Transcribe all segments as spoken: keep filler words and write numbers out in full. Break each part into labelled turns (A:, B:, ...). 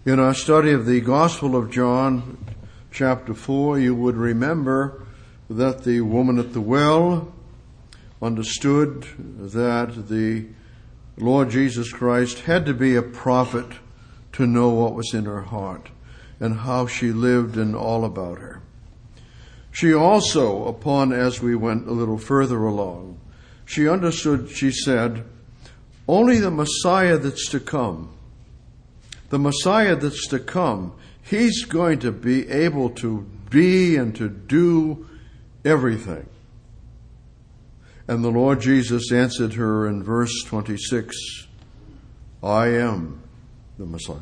A: In our study of the Gospel of John, chapter four, you would remember that the woman at the well understood that the Lord Jesus Christ had to be a prophet to know what was in her heart and how she lived and all about her. She also, upon as we went a little further along, she understood, she said, only the Messiah that's to come, the Messiah that's to come, he's going to be able to be and to do everything. And the Lord Jesus answered her in verse twenty-six, I am the Messiah.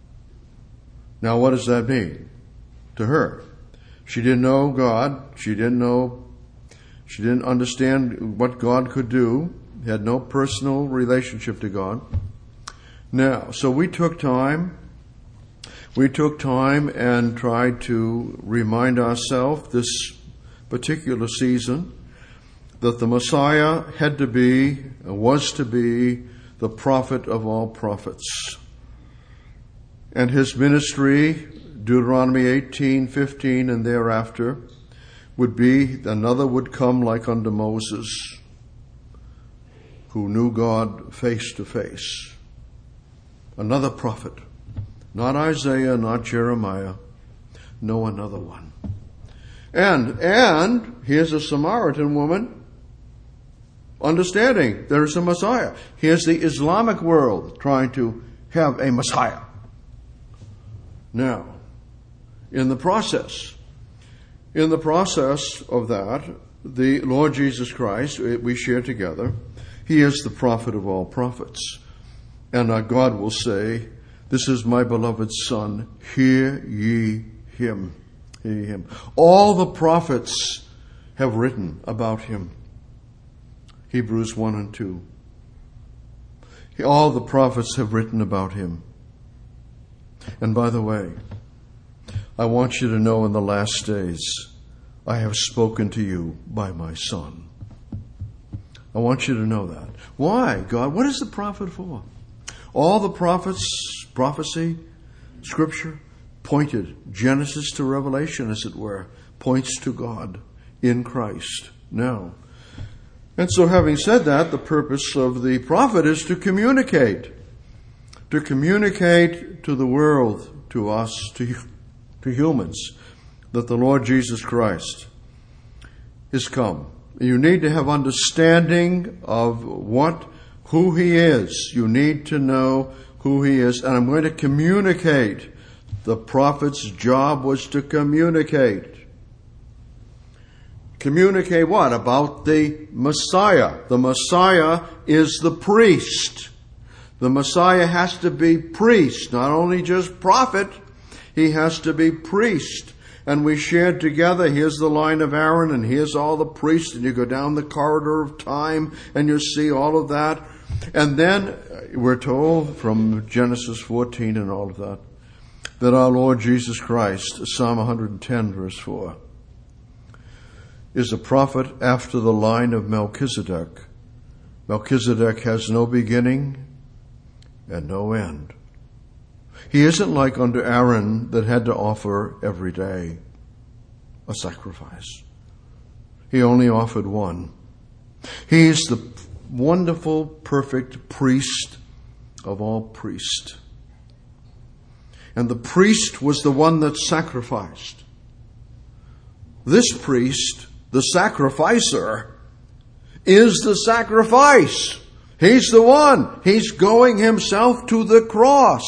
A: Now what does that mean to her? She didn't know God. She didn't know, she didn't understand what God could do. Had no personal relationship to God. Now, so we took time, we took time and tried to remind ourselves this particular season that the Messiah had to be, was to be, the prophet of all prophets. And his ministry, Deuteronomy eighteen fifteen and thereafter, would be, another would come like unto Moses, who knew God face to face. Another prophet. Not Isaiah, not Jeremiah. No, another one. And, and, here's a Samaritan woman understanding there is a Messiah. Here's the Islamic world trying to have a Messiah. Now, in the process, in the process of that, the Lord Jesus Christ, we share together, he is the prophet of all prophets. And our God will say, this is my beloved Son, hear ye him. Hear ye him. All the prophets have written about him. Hebrews one and two. All the prophets have written about him. And by the way, I want you to know in the last days, I have spoken to you by my Son. I want you to know that. Why, God? What is the prophet for? All the prophets, prophecy, Scripture, pointed, Genesis to Revelation, as it were, points to God in Christ. Now, and so having said that, the purpose of the prophet is to communicate. To communicate to the world, to us, to, to humans, that the Lord Jesus Christ is come. You need to have understanding of what, who he is. You need to know who he is. And I'm going to communicate. The prophet's job was to communicate. Communicate what? About the Messiah. The Messiah is the priest. The Messiah has to be priest, not only just prophet. He has to be priest. And we shared together, here's the line of Aaron, and here's all the priests, and you go down the corridor of time, and you see all of that. And then we're told from Genesis fourteen and all of that, that our Lord Jesus Christ, Psalm one ten, verse four, is a prophet after the line of Melchizedek. Melchizedek has no beginning and no end. He isn't like unto Aaron that had to offer every day a sacrifice. He only offered one. He's the wonderful, perfect priest of all priests. And the priest was the one that sacrificed. This priest, the sacrificer, is the sacrifice. He's the one. He's going himself to the cross.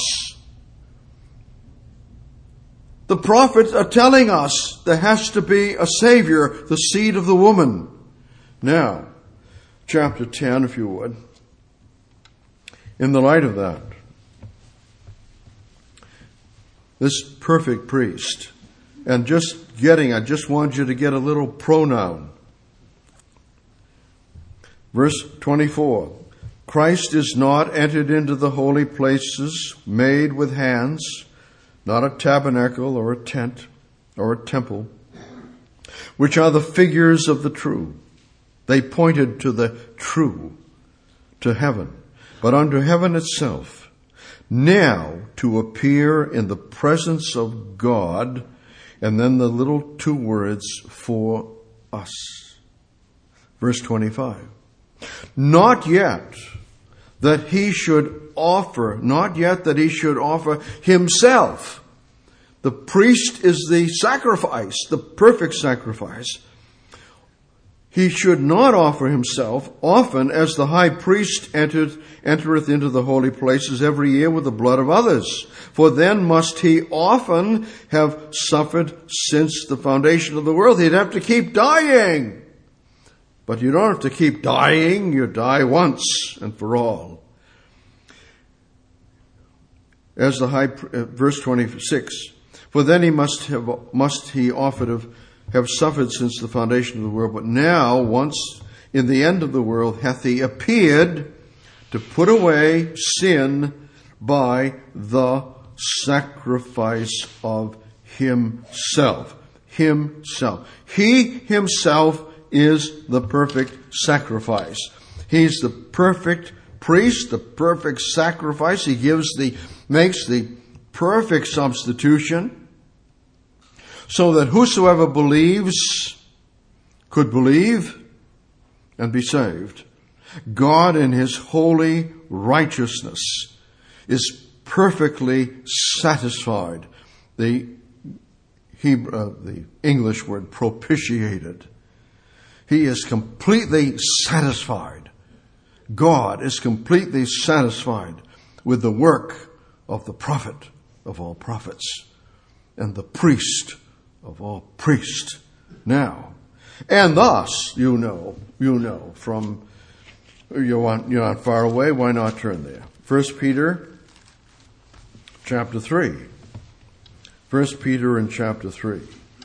A: The prophets are telling us there has to be a Savior, the seed of the woman. Now, chapter ten, if you would. In the light of that, this perfect priest, and just getting, I just want you to get a little pronoun. Verse twenty-four. Christ is not entered into the holy places made with hands, not a tabernacle or a tent or a temple, which are the figures of the true. They pointed to the true, to heaven, but unto heaven itself. now to appear in the presence of God, and then the little two words, for us. Verse twenty-five. Not yet that he should offer, not yet that he should offer himself. The priest is the sacrifice, the perfect sacrifice. He should not offer himself often, as the high priest entered, entereth into the holy places every year with the blood of others. For then must he often have suffered since the foundation of the world. He'd have to keep dying. But you don't have to keep dying. You die once and for all. As the high, uh, verse twenty-six. For then he must have, must he offered of have suffered since the foundation of the world, but now, once in the end of the world, hath he appeared to put away sin by the sacrifice of himself. Himself. He himself is the perfect sacrifice. He's the perfect priest, the perfect sacrifice. He gives the, makes the perfect substitution, so that whosoever believes could believe and be saved. God in his holy righteousness is perfectly satisfied. The Hebrew, uh, the English word propitiated. He is completely satisfied. God is completely satisfied with the work of the prophet of all prophets and the priest of all priests now. And thus, you know, you know from, you want, you're not far away, why not turn there? First Peter chapter three. First Peter in chapter three.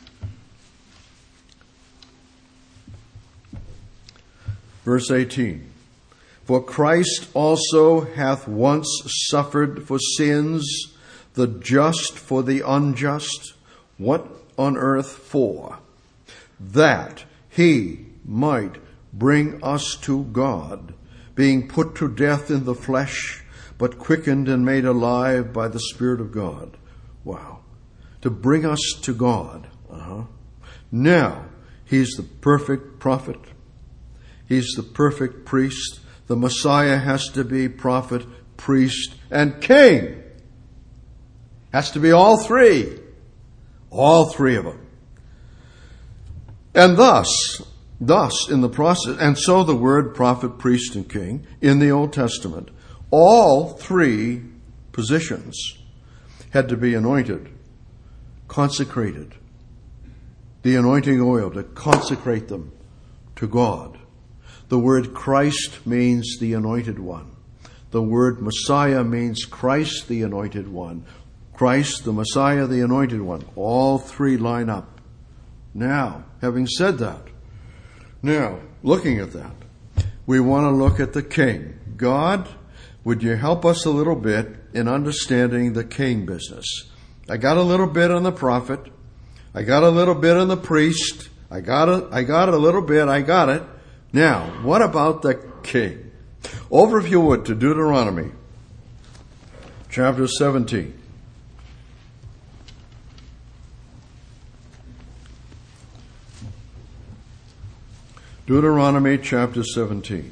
A: Verse eighteen. For Christ also hath once suffered for sins, the just for the unjust. What on earth for? That he might bring us to God, being put to death in the flesh, but quickened and made alive by the Spirit of God. Wow. To bring us to God. Uh-huh. Now, he's the perfect prophet. He's the perfect priest. The Messiah has to be prophet, priest, and king. Has to be all three. All three of them. And thus, thus in the process, and so the word prophet, priest, and king in the Old Testament, all three positions had to be anointed, consecrated. The anointing oil to consecrate them to God. The word Christ means the anointed one. The word Messiah means Christ, the anointed one. Christ, the Messiah, the anointed one. All three line up. Now, having said that, now, looking at that, we want to look at the king. God, would you help us a little bit in understanding the king business? I got a little bit on the prophet. I got a little bit on the priest. I got a, I got a little bit. I got it. Now, what about the king? Over, if you would, to Deuteronomy, chapter seventeen. Deuteronomy chapter seventeen.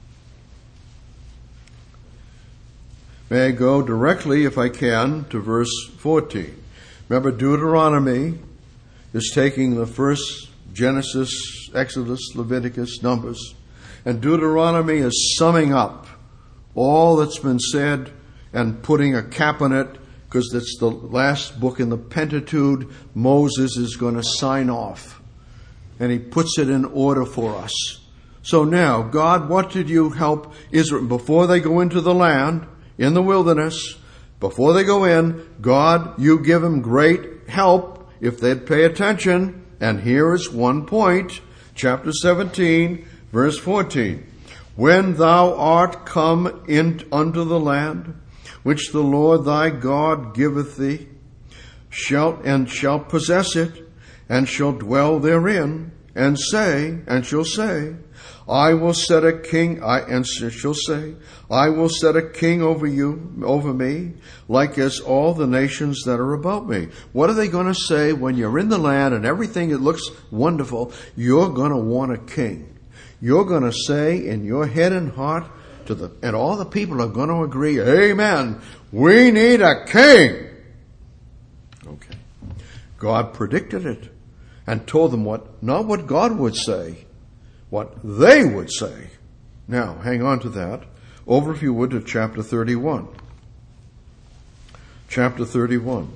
A: May I go directly, if I can, to verse fourteen. Remember, Deuteronomy is taking the first Genesis, Exodus, Leviticus, Numbers, and Deuteronomy is summing up all that's been said and putting a cap on it, because it's the last book in the Pentateuch. Moses is going to sign off. And he puts it in order for us. So now, God, what did you help Israel? Before they go into the land, in the wilderness, before they go in, God, you give them great help if they'd pay attention. And here is one point, chapter seventeen, verse fourteen. When thou art come in unto the land, which the Lord thy God giveth thee, shalt and shalt possess it, and shall dwell therein, and say, and shall say, I will set a king, I, and she'll say, I will set a king over you, over me, like as all the nations that are about me. What are they going to say when you're in the land and everything, it looks wonderful? You're going to want a king. You're going to say in your head and heart to the, and all the people are going to agree, amen, we need a king. Okay. God predicted it and told them what, not what God would say, what they would say. Now, hang on to that. Over, if you would, to chapter thirty-one. Chapter thirty-one.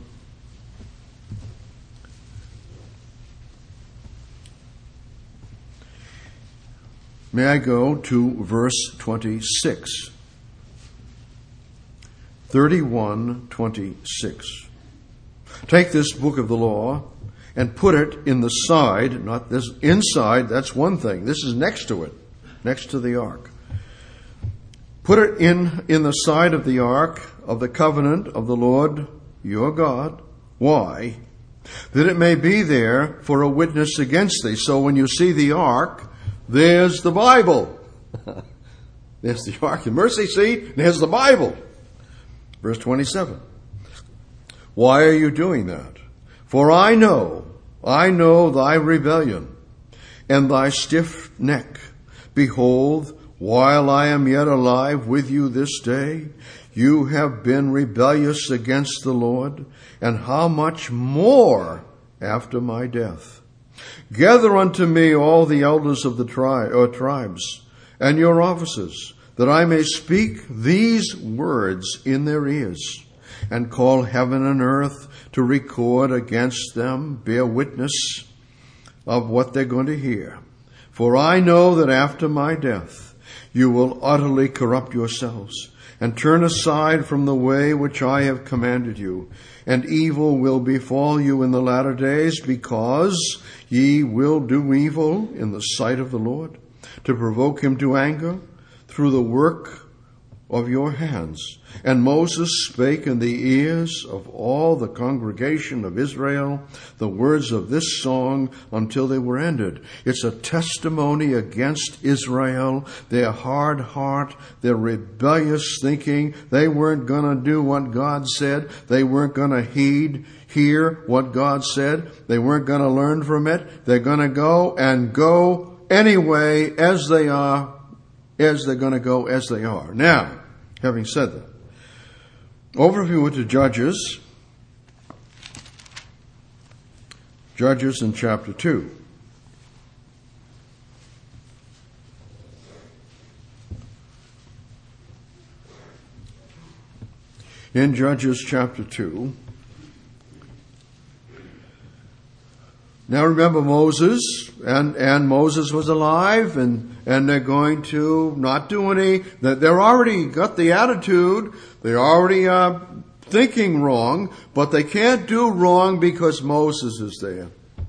A: May I go to verse twenty-six? thirty-one twenty-six. Take this book of the law and put it in the side, not this inside, that's one thing. This is next to it, next to the ark. Put it in, in the side of the ark of the covenant of the Lord your God. Why? That it may be there for a witness against thee. So when you see the ark, there's the Bible. There's the ark, the mercy seat, there's the Bible. Verse twenty-seven. Why are you doing that? For I know, I know thy rebellion and thy stiff neck. Behold, while I am yet alive with you this day, you have been rebellious against the Lord, and how much more after my death. Gather unto me all the elders of the tri- or tribes and your officers, that I may speak these words in their ears, and call heaven and earth to record against them, bear witness of what they're going to hear. For I know that after my death you will utterly corrupt yourselves, and turn aside from the way which I have commanded you, and evil will befall you in the latter days, because ye will do evil in the sight of the Lord, to provoke him to anger through the work of your hands. And Moses spake in the ears of all the congregation of Israel the words of this song until they were ended. It's a testimony against Israel, their hard heart, their rebellious thinking. They weren't going to do what God said. They weren't going to heed, hear what God said. They weren't going to learn from it. They're going to go and go anyway as they are, as they're going to go as they are. Now, having said that, over if you would to Judges, Judges in chapter two. In Judges chapter two. Now remember Moses, and, and Moses was alive, and, and they're going to not do any, they're already got the attitude, they're already uh, thinking wrong, but they can't do wrong because Moses is there.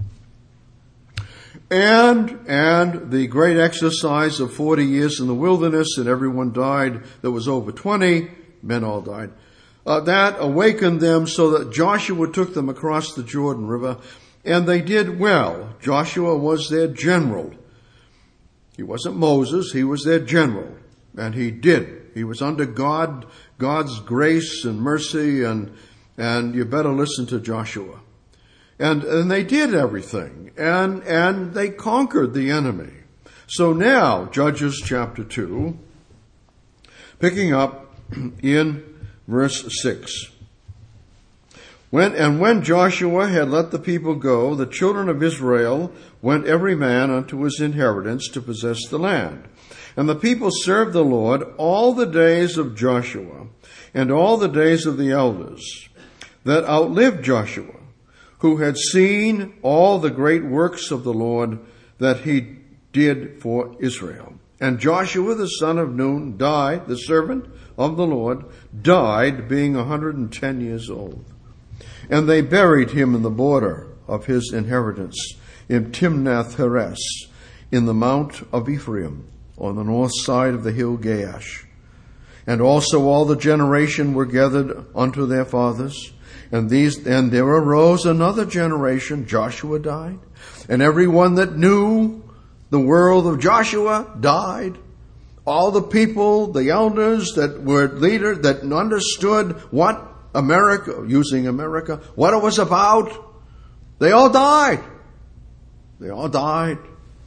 A: And, and the great exercise of forty years in the wilderness, and everyone died that was over twenty, men all died. Uh, that awakened them so that Joshua took them across the Jordan River. And they did well. Joshua was their general. He wasn't Moses, he was their general. And he did. He was under God, God's grace and mercy, and and you better listen to Joshua. And and they did everything. And and they conquered the enemy. So now, Judges chapter two, picking up in verse six. When, and when Joshua had let the people go, the children of Israel went every man unto his inheritance to possess the land. And the people served the Lord all the days of Joshua and all the days of the elders that outlived Joshua, who had seen all the great works of the Lord that he did for Israel. And Joshua the son of Nun died, the servant of the Lord, died being a hundred and ten years old. And they buried him in the border of his inheritance in Timnath-Heres, in the mount of Ephraim, on the north side of the hill Gaash. And also all the generation were gathered unto their fathers. And these, and there arose another generation. Joshua died. And every one that knew the world of Joshua died. All the people, the elders that were leaders, that understood what America, using America, what it was about, they all died. They all died.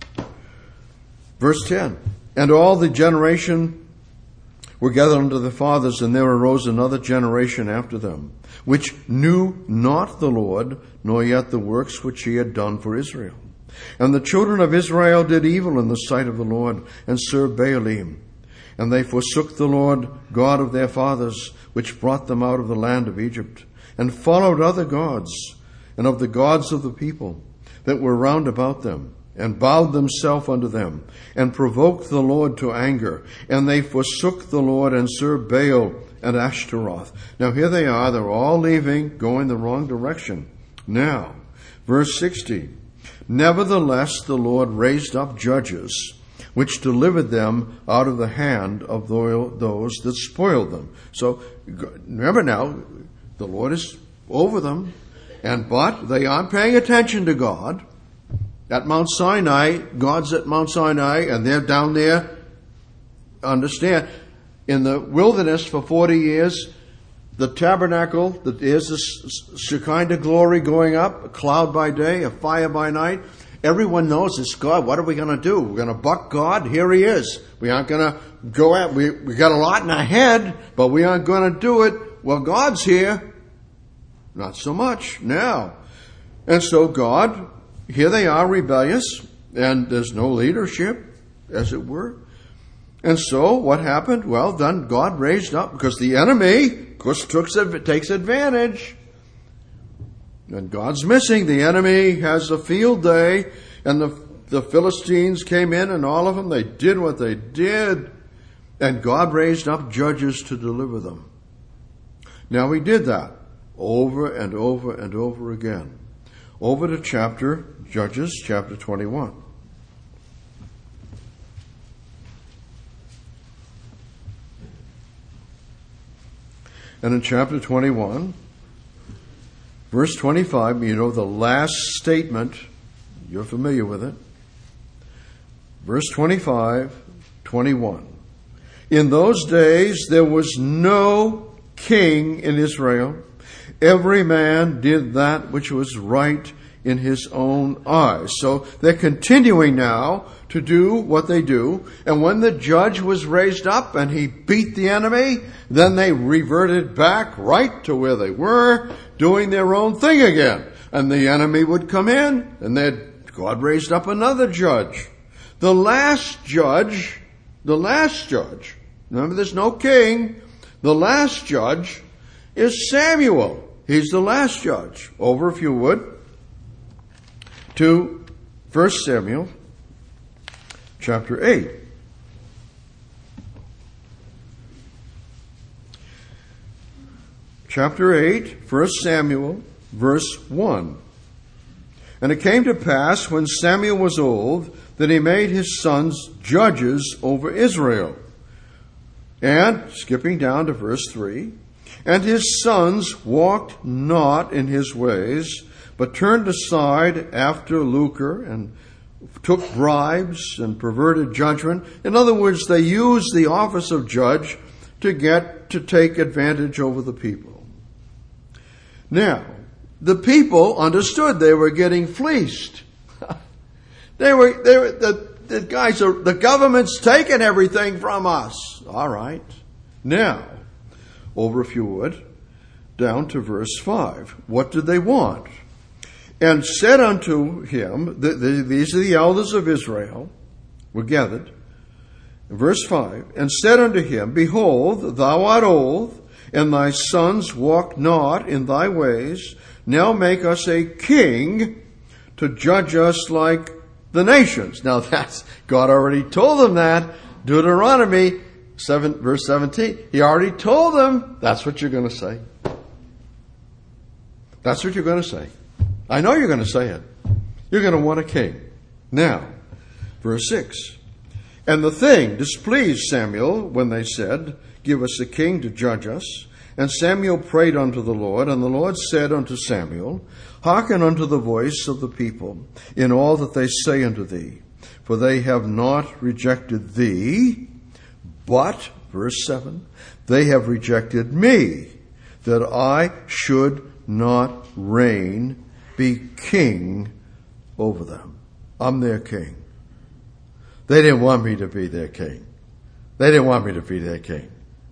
A: Verse ten. And all the generation were gathered unto the fathers, and there arose another generation after them, which knew not the Lord, nor yet the works which he had done for Israel. And the children of Israel did evil in the sight of the Lord, and served Baalim. And they forsook the Lord God of their fathers, which brought them out of the land of Egypt, and followed other gods, and of the gods of the people that were round about them, and bowed themselves unto them, and provoked the Lord to anger. And they forsook the Lord, and served Baal and Ashtaroth. Now here they are, they're all leaving, going the wrong direction. Now, verse sixty. Nevertheless, the Lord raised up judges, which delivered them out of the hand of those that spoiled them. So, remember now, the Lord is over them, and but they aren't paying attention to God. At Mount Sinai, God's at Mount Sinai, and they're down there. Understand, in the wilderness for forty years, the tabernacle, that is the Shekinah glory going up, a cloud by day, a fire by night. Everyone knows it's God. What are we going to do? We're going to buck God? Here he is. We aren't going to go at, we, we got a lot in our head, but we aren't going to do it. Well, God's here. Not so much now. And so God, here they are rebellious, and there's no leadership, as it were. And so what happened? Well, then God raised up, because the enemy, of course, took, takes advantage. And God's missing. The enemy has a field day, and the, the Philistines came in, and all of them, they did what they did. And God raised up judges to deliver them. Now he did that over and over and over again. Over to chapter, Judges, chapter twenty-one. And in chapter twenty-one, verse twenty-five, you know, the last statement, you're familiar with it. Verse twenty-five, twenty-one. In those days there was no king in Israel. Every man did that which was right in his own eyes. So they're continuing now to do what they do. And when the judge was raised up and he beat the enemy, then they reverted back right to where they were, doing their own thing again. And the enemy would come in, and then God raised up another judge. The last judge, the last judge, remember there's no king, the last judge is Samuel. He's the last judge. Over, if you would, to First Samuel chapter eight. Chapter eight, First Samuel, verse one. And it came to pass, when Samuel was old, that he made his sons judges over Israel. And, skipping down to verse three, and his sons walked not in his ways, but turned aside after lucre, and took bribes, and perverted judgment. In other words, they used the office of judge to get to take advantage over the people. Now, the people understood they were getting fleeced. they were, they were, the, the guys are, the government's taking everything from us. All right. Now, over if you would, down to verse five. What did they want? And said unto him, the, the, these are the elders of Israel, were gathered. Verse five, and said unto him, Behold, thou art old, and thy sons walk not in thy ways. Now make us a king to judge us like the nations. Now that's, God already told them that. Deuteronomy seven, verse seventeen. He already told them, that's what you're going to say. That's what you're going to say. I know you're going to say it. You're going to want a king. Now, verse six. And the thing displeased Samuel when they said, Give us a king to judge us. And Samuel prayed unto the Lord, and the Lord said unto Samuel, Hearken unto the voice of the people in all that they say unto thee, For they have not rejected thee, but, verse seven, they have rejected me, that I should not reign, be king over them. I'm their king. They didn't want me to be their king. They didn't want me to be their king.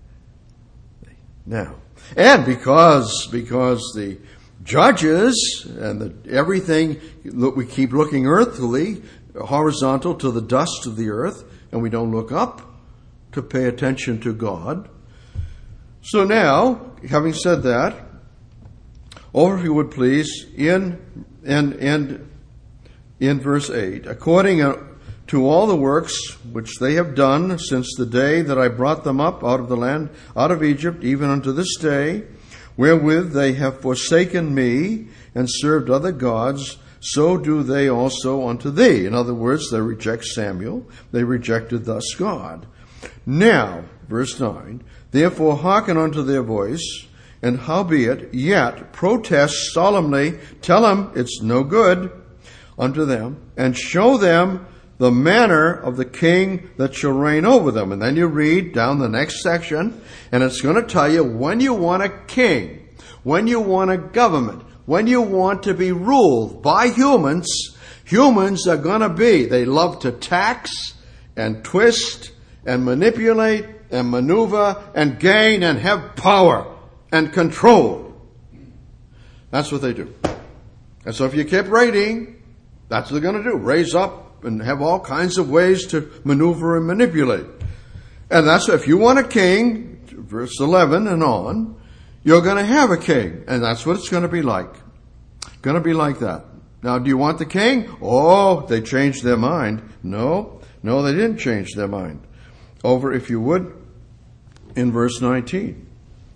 A: Now, and because, because the judges and the, everything, look, we keep looking earthly, horizontal to the dust of the earth, and we don't look up to pay attention to God. So now, having said that, over if you would please, in, in, in, in verse eight, according to all the works which they have done since the day that I brought them up out of the land, out of Egypt, even unto this day, wherewith they have forsaken me and served other gods, so do they also unto thee. In other words, they reject Samuel. They rejected thus God. Now, verse nine, therefore hearken unto their voice, and howbeit yet protest solemnly, tell them it's no good unto them, and show them the manner of the king that shall reign over them. And then you read down the next section, and it's going to tell you when you want a king, when you want a government, when you want to be ruled by humans, humans are going to be, they love to tax and twist and manipulate and maneuver and gain and have power and control. That's what they do. And so if you keep reading, that's what they're going to do. Raise up and have all kinds of ways to maneuver and manipulate. And that's, if you want a king, verse eleven and on, you're going to have a king. And that's what it's going to be like. Going to be like that. Now, do you want the king? Oh, they changed their mind. No, no, they didn't change their mind. Over, if you would, in verse nineteen.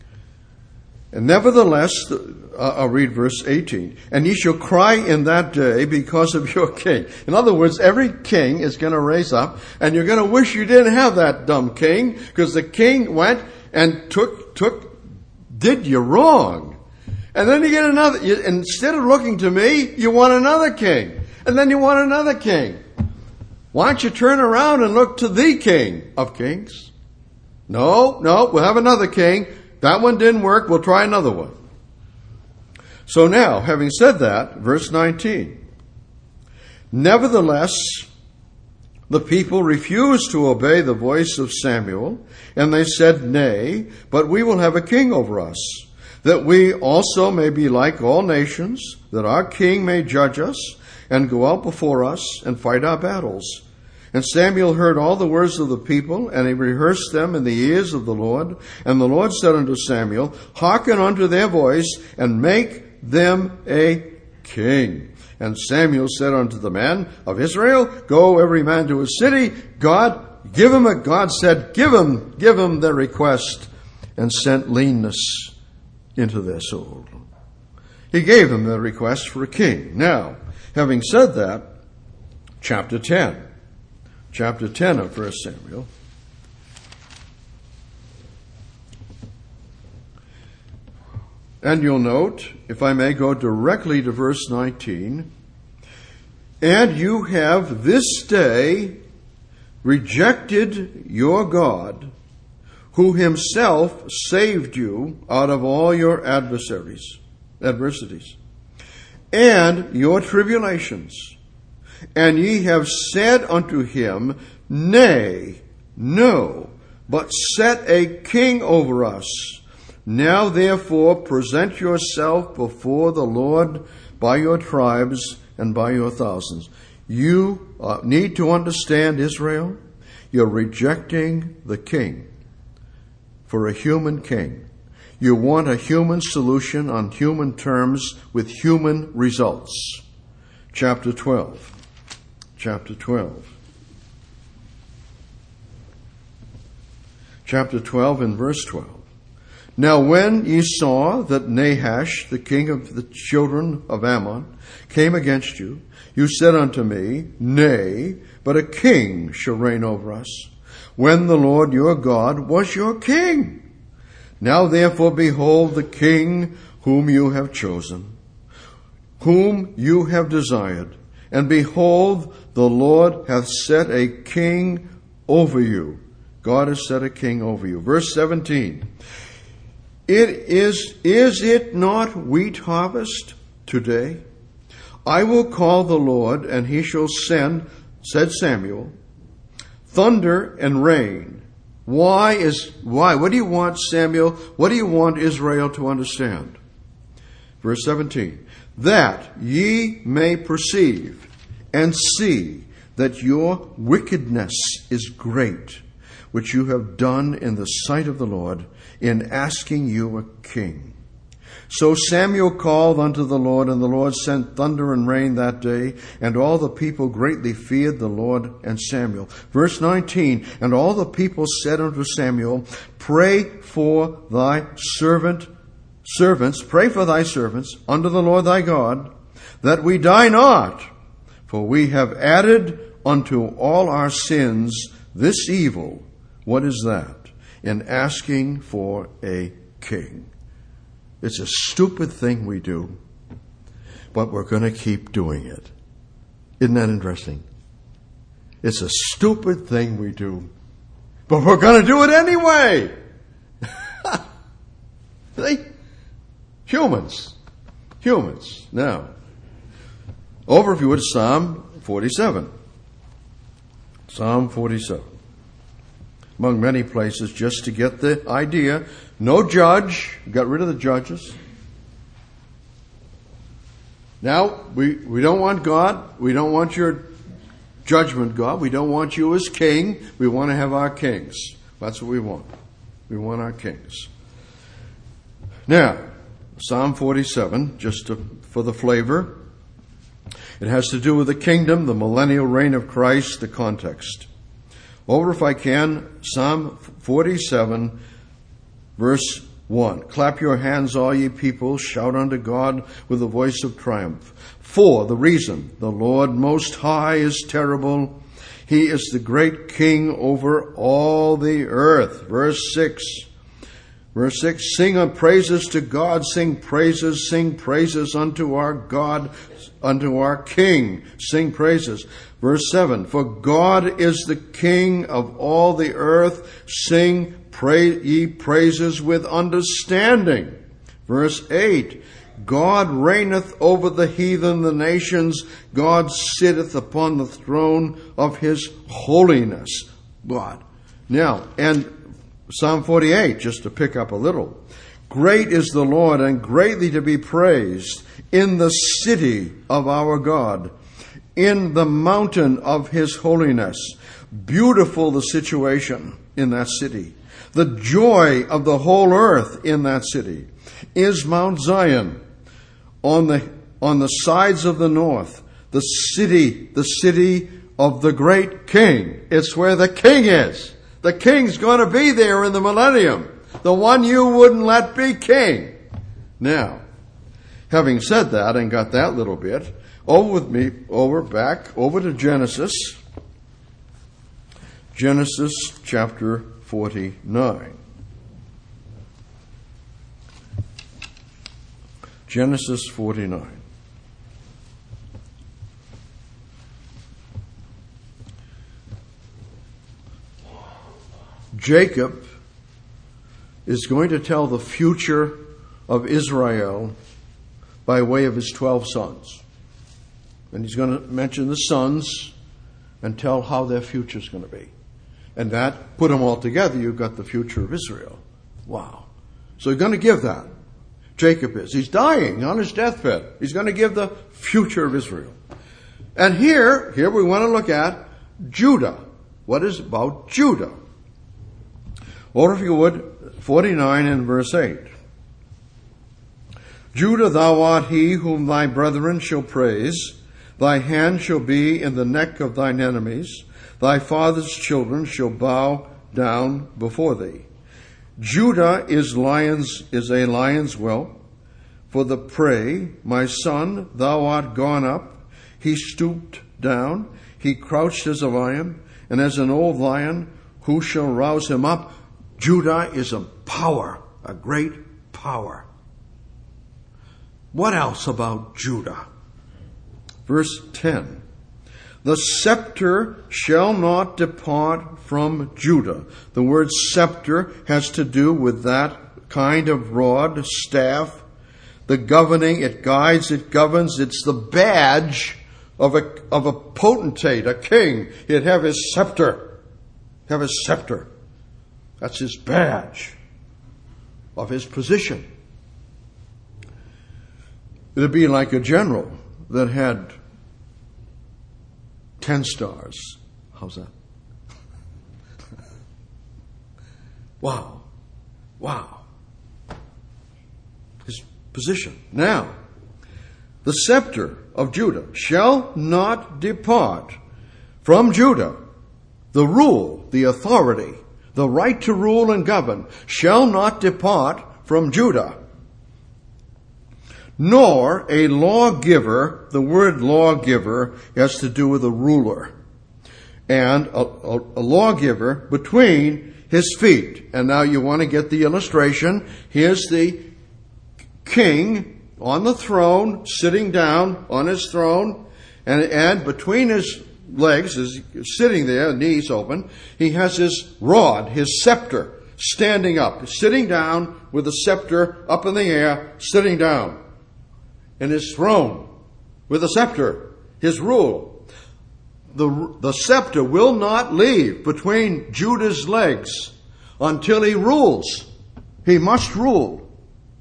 A: And nevertheless, uh, I'll read verse eighteen. And ye shall cry in that day because of your king. In other words, every king is going to raise up, and you're going to wish you didn't have that dumb king, because the king went and took, took, did you wrong. And then you get another, you, instead of looking to me, you want another king. And then you want another king. Why don't you turn around and look to the King of Kings? No, no, we'll have another king. That one didn't work. We'll try another one. So now, having said that, verse nineteen. Nevertheless, the people refused to obey the voice of Samuel, and they said, Nay, but we will have a king over us, that we also may be like all nations, that our king may judge us, and go out before us, and fight our battles. And Samuel heard all the words of the people, and he rehearsed them in the ears of the Lord. And the Lord said unto Samuel, Hearken unto their voice, and make them a king. And Samuel said unto the men of Israel, Go every man to his city. God, give him a, God said, Give him, give him their request, and sent leanness into their soul. He gave them their request for a king. Now, having said that, chapter ten. Chapter ten of First Samuel. And you'll note, if I may go directly to verse nineteen, and you have this day rejected your God, who himself saved you out of all your adversaries, adversities, and your tribulations. And ye have said unto him, Nay, no, but set a king over us. Now therefore present yourself before the Lord by your tribes and by your thousands. You uh, need to understand, Israel, you're rejecting the king for a human king. You want a human solution on human terms with human results. Chapter twelve. Chapter twelve. Chapter twelve and verse twelve. Now when ye saw that Nahash, the king of the children of Ammon, came against you, you said unto me, Nay, but a king shall reign over us, when the Lord your God was your king. Now therefore behold the king whom you have chosen, whom you have desired, And behold, the Lord hath set a king over you. God has set a king over you. Verse seventeen. It is, is it not wheat harvest today? I will call the Lord, and he shall send, said Samuel, thunder and rain. Why is, why? What do you want, Samuel? What do you want Israel to understand? Verse seventeen. That ye may perceive and see that your wickedness is great, which you have done in the sight of the Lord, in asking you a king. So Samuel called unto the Lord, and the Lord sent thunder and rain that day, and all the people greatly feared the Lord and Samuel. Verse nineteen, and all the people said unto Samuel, Pray for thy servant, servants, pray for thy servants unto the Lord thy God, that we die not, for we have added unto all our sins this evil. What is that? In asking for a king. It's a stupid thing we do, but we're going to keep doing it. Isn't that interesting? It's a stupid thing we do, but we're going to do it anyway. See? Humans. Humans. Now, over if you would, Psalm forty-seven. Psalm forty-seven. Among many places, just to get the idea. No judge. Got rid of the judges. Now, we, we don't want God. We don't want your judgment, God. We don't want you as king. We want to have our kings. That's what we want. We want our kings. Now, Psalm forty-seven, just to, for the flavor. It has to do with the kingdom, the millennial reign of Christ, the context. Over, if I can, Psalm forty-seven, verse one. Clap your hands, all ye people, shout unto God with a voice of triumph. For the reason, the Lord Most High is terrible. He is the great King over all the earth. Verse six. Verse six, sing of praises to God, sing praises, sing praises unto our God, unto our King, sing praises. Verse seven, for God is the King of all the earth, sing pray, ye praises with understanding. Verse eight, God reigneth over the heathen, the nations, God sitteth upon the throne of his holiness. God. Now, and Psalm forty-eight, just to pick up a little. Great is the Lord, and greatly to be praised in the city of our God, in the mountain of his holiness. Beautiful the situation in that city. The joy of the whole earth in that city is Mount Zion on the, on the sides of the north. The city, the city of the great King. It's where the King is. The King's going to be there in the millennium. The one you wouldn't let be king. Now, having said that and got that little bit, over with me, over, back, over to Genesis. Genesis chapter forty-nine. Genesis forty-nine. Jacob is going to tell the future of Israel by way of his twelve sons. And he's going to mention the sons and tell how their future is going to be. And that, put them all together, you've got the future of Israel. Wow. So he's going to give that. Jacob is. He's dying on his deathbed. He's going to give the future of Israel. And here, here we want to look at Judah. What is about Judah? Or if you would, forty-nine and verse eight. Judah, thou art he whom thy brethren shall praise. Thy hand shall be in the neck of thine enemies. Thy father's children shall bow down before thee. Judah is lions, is a lion's whelp for the prey. My son, thou art gone up. He stooped down. He crouched as a lion, and as an old lion, who shall rouse him up? Judah is a power, a great power. What else about Judah? Verse ten. The scepter shall not depart from Judah. The word scepter has to do with that kind of rod, staff. The governing, it guides, it governs. It's the badge of a, of a potentate, a king. He'd have his scepter. Have his scepter. That's his badge of his position. It'd be like a general that had ten stars. How's that? Wow. Wow. His position. Now, the scepter of Judah shall not depart from Judah. The rule, the authority, the right to rule and govern shall not depart from Judah. Nor a lawgiver. The word lawgiver has to do with a ruler. And a, a, a lawgiver between his feet. And now you want to get the illustration. Here's the king on the throne, sitting down on his throne. And, and between his legs, is sitting there, knees open, he has his rod, his scepter, standing up. Sitting down with the scepter up in the air, sitting down. In his throne, with a scepter, his rule. The, the scepter will not leave between Judah's legs until he rules. He must rule.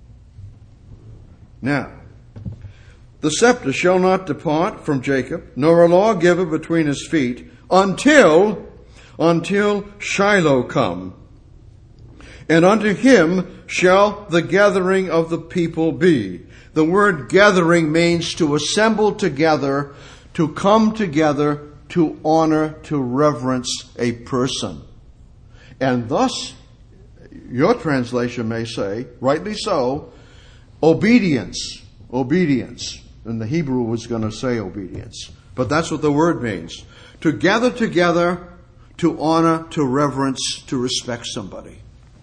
A: Now, the scepter shall not depart from Jacob, nor a lawgiver between his feet, until, until Shiloh come. And unto him shall the gathering of the people be. The word gathering means to assemble together, to come together, to honor, to reverence a person. And thus, your translation may say, rightly so, obedience. Obedience. And the Hebrew was going to say obedience. But that's what the word means. To gather together, to honor, to reverence, to respect somebody.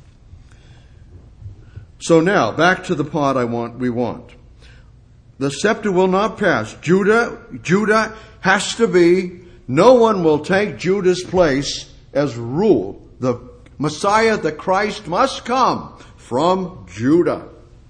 A: So now, back to the part I want, we want. The scepter will not pass. Judah, Judah has to be, no one will take Judah's place as rule. The Messiah, the Christ, must come from Judah.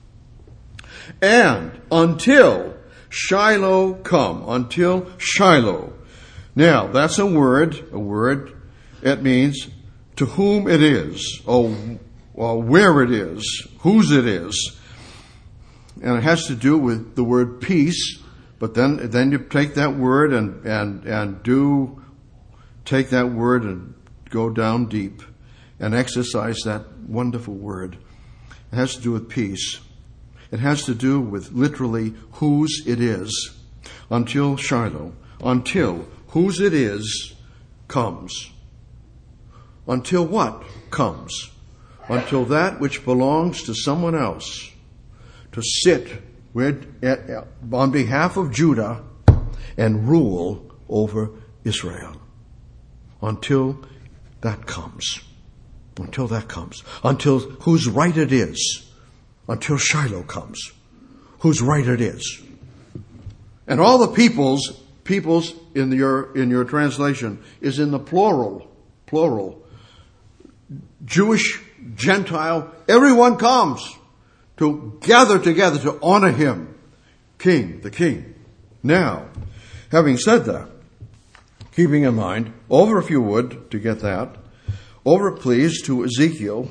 A: And until Shiloh come, until Shiloh. Now, that's a word, a word, it means to whom it is, or, or where it is, whose it is. And it has to do with the word peace, but then then you take that word and, and, and do take that word and go down deep and exercise that wonderful word. It has to do with peace. It has to do with literally whose it is. Until Shiloh, until whose it is comes. Until what comes? Until that which belongs to someone else. To sit with, on behalf of Judah and rule over Israel. Until that comes. Until that comes. Until whose right it is. Until Shiloh comes. Whose right it is. And all the peoples, peoples in your, in your translation is in the plural. Plural. Jewish, Gentile, everyone comes to gather together to honor him, King, the King. Now, having said that, keeping in mind, over if you would, to get that, over please to Ezekiel,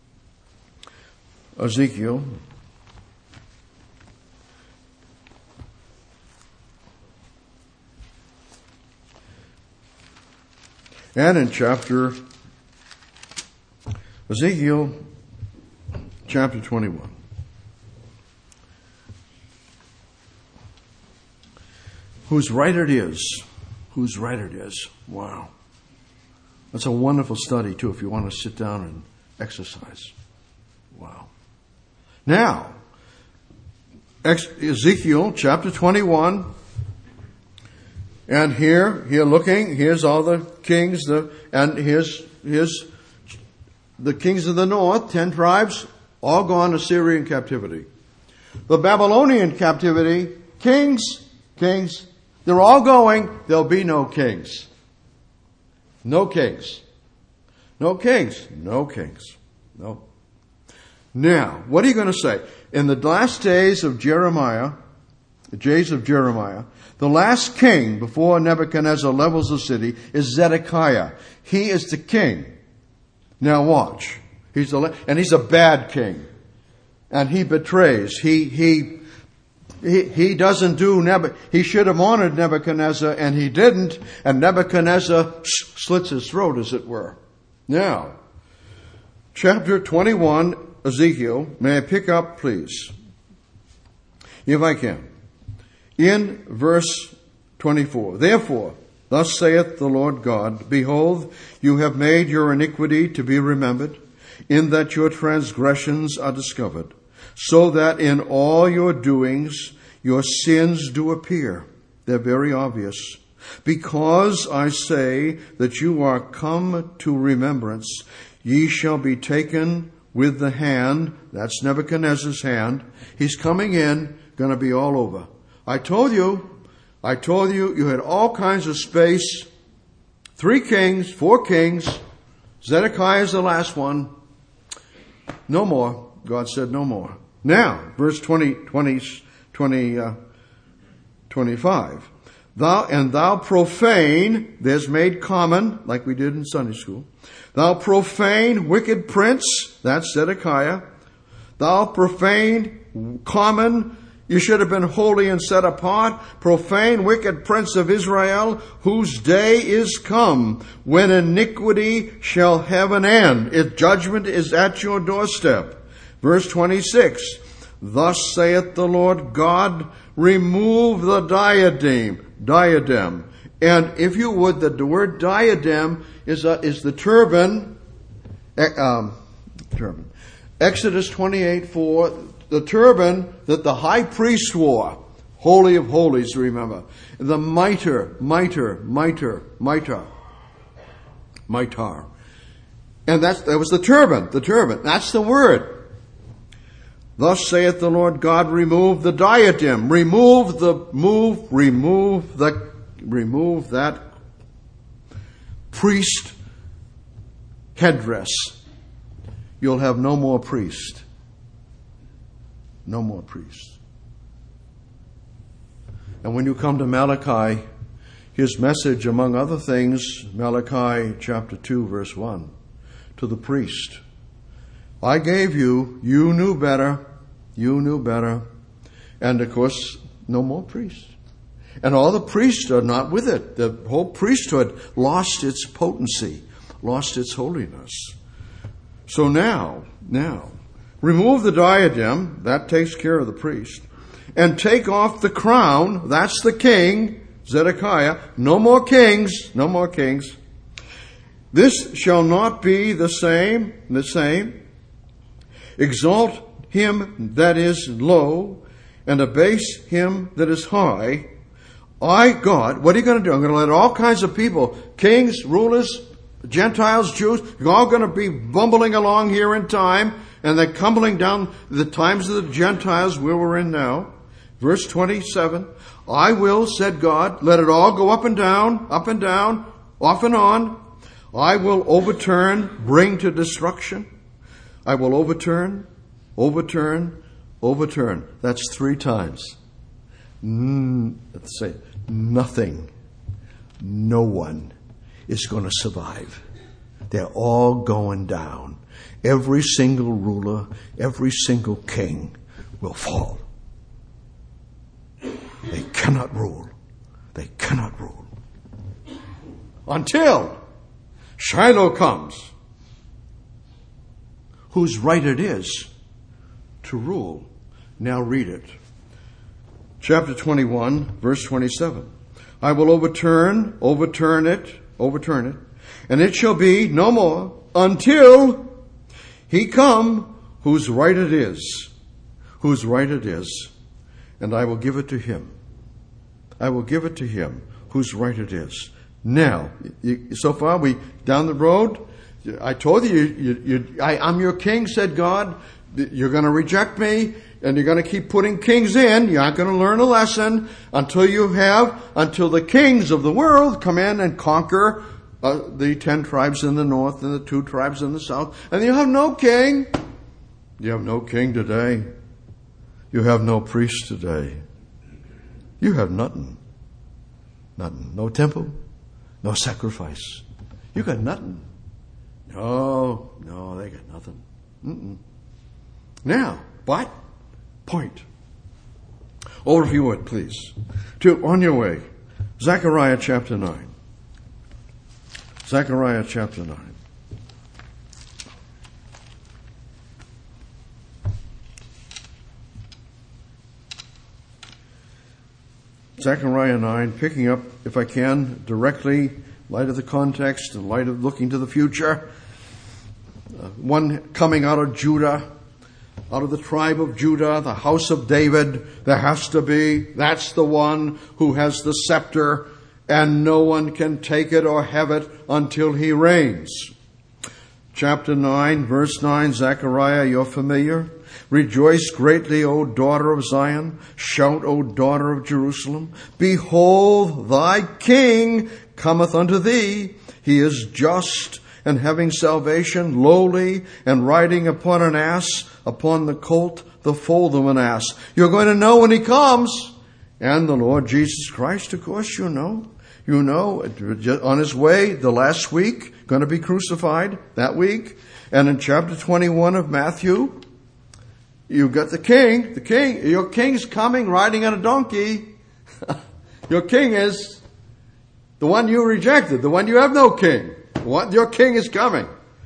A: Ezekiel, and in chapter, Ezekiel, chapter twenty-one. Whose right it is. Whose right it is. Wow. That's a wonderful study, too, if you want to sit down and exercise. Wow. Now, Ezekiel chapter twenty-one. And here, here looking, here's all the kings, the, and here's, here's the kings of the north, ten tribes, all gone Assyrian captivity. The Babylonian captivity, kings, kings, They're all going. There'll be no kings. No kings. No kings. No kings. No. Now, what are you going to say? In the last days of Jeremiah, the days of Jeremiah, the last king before Nebuchadnezzar levels the city is Zedekiah. He is the king. Now watch. He's the, and he's a bad king. And he betrays. He, he, he, he doesn't do, Nebu, he should have honored Nebuchadnezzar and he didn't. And Nebuchadnezzar slits his throat, as it were. Now, chapter twenty-one, Ezekiel, may I pick up, please? If I can. In verse twenty-four. Therefore, thus saith the Lord God, behold, you have made your iniquity to be remembered, in that your transgressions are discovered, so that in all your doings your sins do appear. They're very obvious. Because I say that you are come to remembrance, ye shall be taken with the hand. That's Nebuchadnezzar's hand. He's coming in, going to be all over. I told you, I told you, you had all kinds of space. Three kings, four kings. Zedekiah is the last one. No more. God said no more. Now, verse twenty, twenty, twenty, uh, twenty-five. Thou, and thou profane, there's made common, like we did in Sunday school. Thou profane, wicked prince, that's Zedekiah. Thou profane, common, you should have been holy and set apart, profane, wicked prince of Israel, whose day is come, when iniquity shall have an end. Its judgment is at your doorstep. Verse twenty-six, thus saith the Lord God, remove the diadem, diadem. And if you would, the, the word diadem is a, is the turban, um, turban. Exodus twenty-eight four, the turban that the high priest wore, Holy of Holies, remember. The mitre, mitre, mitre, mitre, mitre. And that's, that was the turban, the turban. That's the word. Thus saith the Lord God, remove the diadem, remove the, move, remove the, remove that priest headdress. You'll have no more priest. No more priest. And when you come to Malachi, his message, among other things, Malachi chapter two, verse one, to the priest. I gave you, you knew better, you knew better. And of course, no more priests. And all the priests are not with it. The whole priesthood lost its potency, lost its holiness. So now, now, remove the diadem, that takes care of the priest, and take off the crown, that's the king, Zedekiah. No more kings, no more kings. This shall not be the same, the same. Exalt him that is low, and abase him that is high. I, God, what are you going to do? I'm going to let all kinds of people, kings, rulers, Gentiles, Jews, you're all going to be bumbling along here in time, and they're tumbling down the times of the Gentiles where we're in now. Verse twenty-seven, I will, said God, let it all go up and down, up and down, off and on. I will overturn, bring to destruction. I will overturn, overturn, overturn. That's three times. Mm, let's say nothing, no one is going to survive. They're all going down. Every single ruler, every single king will fall. They cannot rule. They cannot rule. Until Shiloh comes, whose right it is to rule. Now read it. Chapter twenty-one, verse twenty-seven. I will overturn, overturn it, overturn it, and it shall be no more until he come whose right it is, whose right it is, and I will give it to him. I will give it to him whose right it is. Now, you, so far we down the road. I told you, you, you, you I, I'm your king, said God. You're going to reject me. and you're going to keep putting kings in. You aren't going to learn a lesson until you have, until the kings of the world come in and conquer uh, the ten tribes in the north and the two tribes in the south. And you have no king. You have no king today. You have no priest today. You have nothing. Nothing. No temple. No sacrifice. You got nothing. No, no, they got nothing. Mm-mm. Now, but, point. Over if you would, please. To, on your way, Zechariah chapter nine. Zechariah chapter nine. Zechariah nine, picking up, if I can, directly, in light of the context, in light of looking to the future. Uh, one coming out of Judah, out of the tribe of Judah, the house of David. There has to be. That's the one who has the scepter, and no one can take it or have it until he reigns. Chapter nine, verse nine, Zechariah, you're familiar. Rejoice greatly, O daughter of Zion. Shout, O daughter of Jerusalem. Behold, thy king cometh unto thee. He is just and having salvation, lowly, and riding upon an ass, upon the colt, the foal of an ass. You're going to know when he comes. And the Lord Jesus Christ, of course, you know. You know, on his way the last week, going to be crucified that week. And in chapter twenty-one of Matthew, you've got the king. The king, your king's coming riding on a donkey. Your king is the one you rejected, the one you have no king. What? Your king is coming.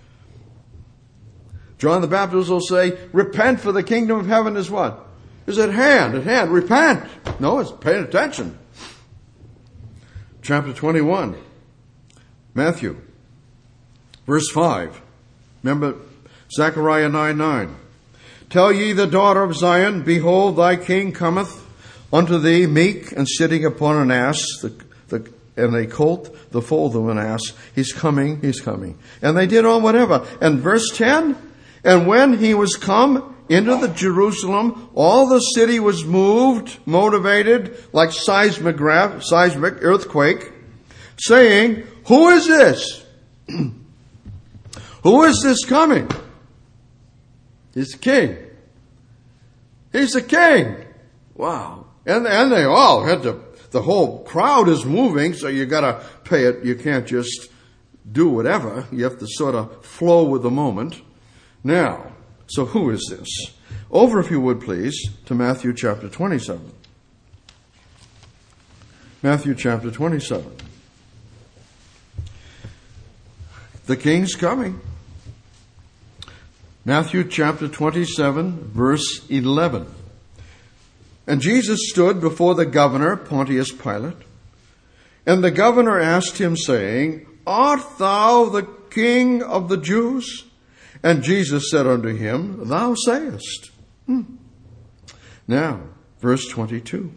A: John the Baptist will say, repent, for the kingdom of heaven is what? Is at hand, at hand. Repent. No, it's paying attention. Chapter twenty-one, Matthew, verse five. Remember Zechariah nine nine. Tell ye the daughter of Zion, behold, thy king cometh unto thee meek and sitting upon an ass, the, the, and a colt, the foal of an ass. He's coming, he's coming. And they did all whatever. And verse ten, and when he was come into the Jerusalem, all the city was moved, motivated, like seismic, seismic earthquake, saying, who is this? Who is this coming? He's the king. He's the king. Wow. And, and they all had to, the whole crowd is moving, so you gotta pay it. You can't just do whatever. You have to sort of flow with the moment. Now, so who is this? Over, if you would please, to Matthew chapter twenty-seven. Matthew chapter twenty-seven. The king's coming. Matthew chapter twenty-seven, verse eleven. And Jesus stood before the governor, Pontius Pilate. And the governor asked him, saying, art thou the king of the Jews? And Jesus said unto him, thou sayest. Hmm. Now, verse twenty-two.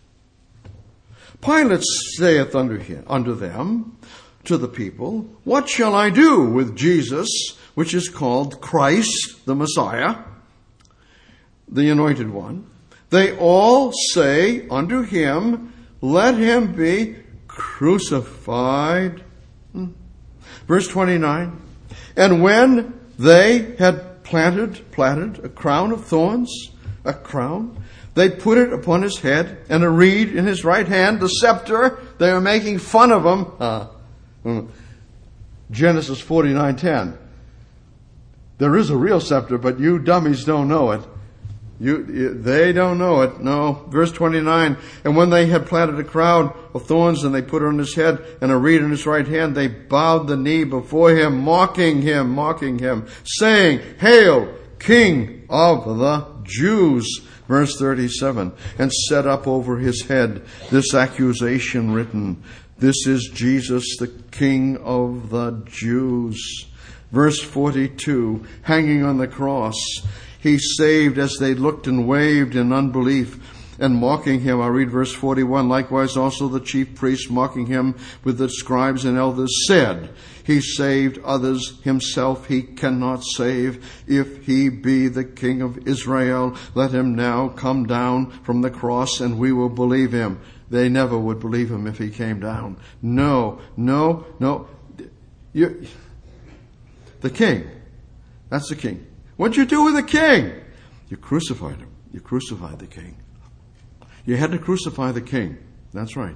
A: Pilate saith unto him, unto them, to the people, what shall I do with Jesus, which is called Christ, the Messiah, the Anointed One? They all say unto him, let him be crucified. Hmm. Verse twenty-nine. And when they had planted, planted a crown of thorns, a crown, they put it upon his head, and a reed in his right hand, the scepter. They were making fun of him. Uh, Genesis forty-nine ten. There is a real scepter, but you dummies don't know it. You, you, they don't know it. No. Verse twenty-nine. And when they had planted a crown of thorns, and they put it on his head, and a reed in his right hand, they bowed the knee before him, mocking him, mocking him, saying, Hail, King of the Jews. Verse thirty-seven. And set up over his head this accusation written, This is Jesus, the King of the Jews. Verse forty-two. Hanging on the cross, he saved as they looked and waved in unbelief and mocking him. I read verse forty-one. Likewise also the chief priests, mocking him with the scribes and elders, said, He saved others, himself he cannot save. If he be the King of Israel, let him now come down from the cross and we will believe him. They never would believe him if he came down. No, no, no. You, the king. That's the king. What'd you do with the king? You crucified him. You crucified the king. You had to crucify the king. That's right.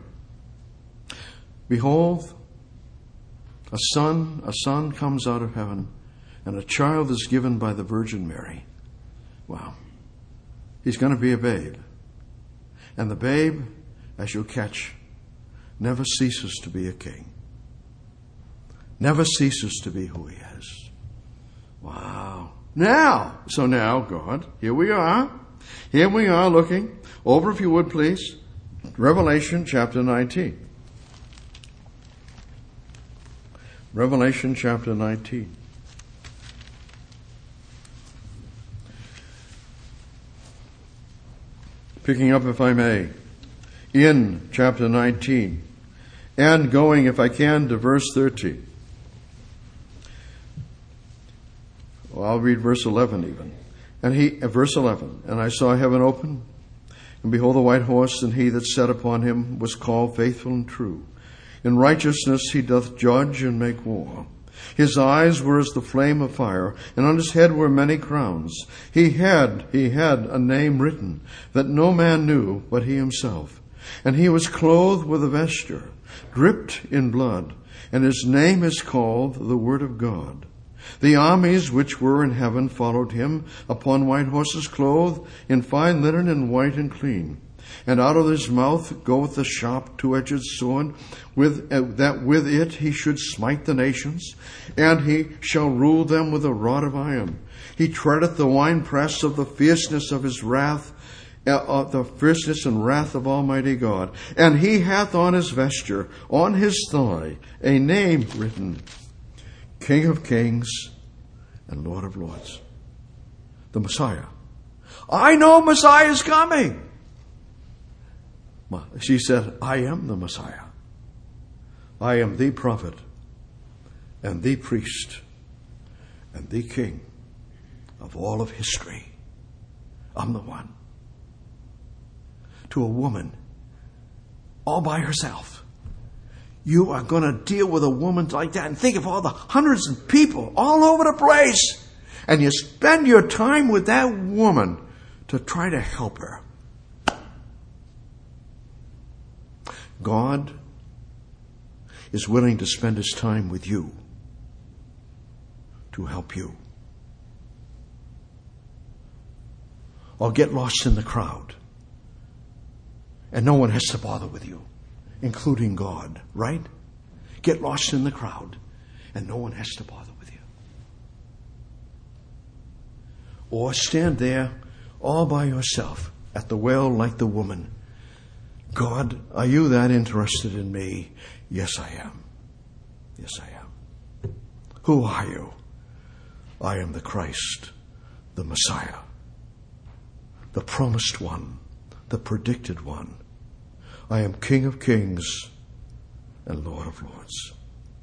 A: Behold, a son, a son comes out of heaven, and a child is given by the Virgin Mary. Wow. He's going to be a babe. And the babe, as you'll catch, never ceases to be a king. Never ceases to be who he is. Wow. Now, so now, God, here we are. Here we are looking over, if you would please, Revelation chapter nineteen. Revelation chapter nineteen. Picking up, if I may, in chapter nineteen, and going, if I can, to verse thirteen. Well, I'll read verse eleven even. And he, uh, verse eleven, and I saw heaven open, and behold, a white horse, and he that sat upon him was called Faithful and True. In righteousness he doth judge and make war. His eyes were as the flame of fire, and on his head were many crowns. He had, he had a name written, that no man knew but he himself. And he was clothed with a vesture, dripped in blood, and his name is called the Word of God. The armies which were in heaven followed him upon white horses, clothed in fine linen and white and clean. And out of his mouth goeth a sharp two-edged sword, with uh, that with it he should smite the nations, and he shall rule them with a rod of iron. He treadeth the winepress of the fierceness of his wrath, uh, of the fierceness and wrath of Almighty God. And he hath on his vesture, on his thigh, a name written, King of Kings and Lord of Lords. The Messiah. I know Messiah is coming. She said, I am the Messiah. I am the prophet and the priest and the king of all of history. I'm the one. To a woman all by herself. You are going to deal with a woman like that, and think of all the hundreds of people all over the place, and you spend your time with that woman to try to help her. God is willing to spend his time with you to help you. Or get lost in the crowd, and no one has to bother with you, including God, right? Get lost in the crowd, and no one has to bother with you. Or stand there all by yourself at the well like the woman. God, are you that interested in me? Yes, I am. Yes, I am. Who are you? I am the Christ, the Messiah, the promised one, the predicted one. I am King of Kings and Lord of Lords.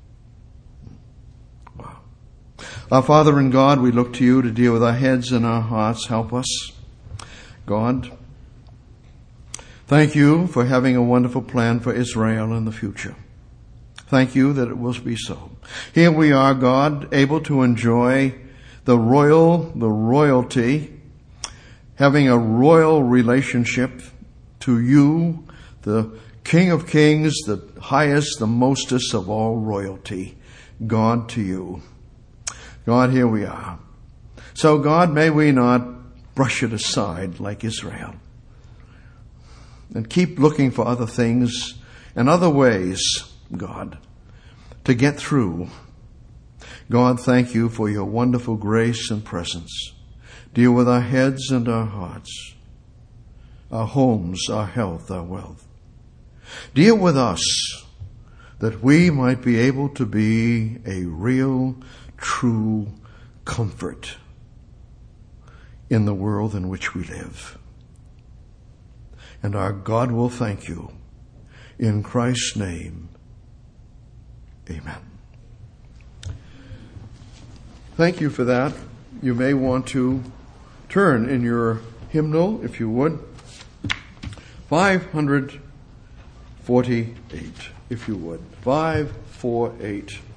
A: Wow. Our Father in God, we look to you to deal with our heads and our hearts. Help us, God. Thank you for having a wonderful plan for Israel in the future. Thank you that it will be so. Here we are, God, able to enjoy the royal, the royalty, having a royal relationship to you, the King of Kings, the highest, the mostest of all royalty. God, to you. God, here we are. So, God, may we not brush it aside like Israel and keep looking for other things and other ways, God, to get through. God, thank you for your wonderful grace and presence. Deal with our heads and our hearts, our homes, our health, our wealth. Deal with us that we might be able to be a real, true comfort in the world in which we live. and our God will thank you. In Christ's name, amen. Thank you for that. You may want to turn in your hymnal, if you would, five forty-eight, if you would, five forty-eight.